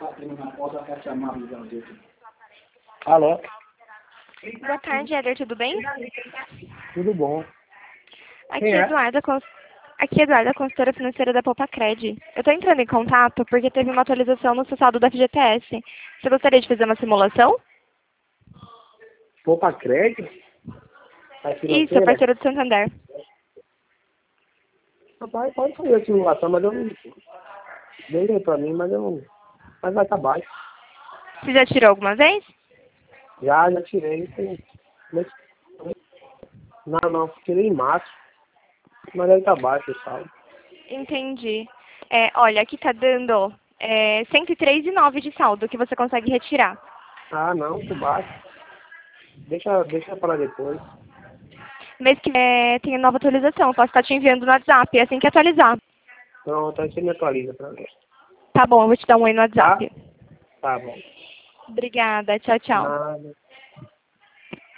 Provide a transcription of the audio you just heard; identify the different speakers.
Speaker 1: Alô?
Speaker 2: Boa tarde, Éder, tudo bem?
Speaker 1: Tudo bom?
Speaker 2: Aqui
Speaker 1: Quem
Speaker 2: é
Speaker 1: é?
Speaker 2: Eduarda, consultora financeira da Poupacred. Eu estou entrando em contato porque teve uma atualização no seu saldo da FGTS. Você gostaria de fazer uma simulação?
Speaker 1: Poupa crédito? A
Speaker 2: Isso,
Speaker 1: financeira?
Speaker 2: parceiro do Santander.
Speaker 1: Rapaz, pode fazer a simulação, mas eu não... Veio pra mim, mas eu não... Mas vai estar baixo.
Speaker 2: Você já tirou alguma vez?
Speaker 1: Já tirei. Mas... Não, tirei em março. Mas aí tá baixo o saldo.
Speaker 2: Entendi. Olha, aqui tá dando 103,9 de saldo que você consegue retirar.
Speaker 1: Ah, não, muito baixo. Deixa pra depois.
Speaker 2: Mês que vem tem nova atualização, posso estar te enviando no WhatsApp assim que atualizar.
Speaker 1: Pronto, aí você me atualiza pra ver.
Speaker 2: Tá bom, eu vou te dar um oi no
Speaker 1: Tá?
Speaker 2: WhatsApp.
Speaker 1: Tá bom.
Speaker 2: Obrigada, tchau, tchau.
Speaker 1: Nada.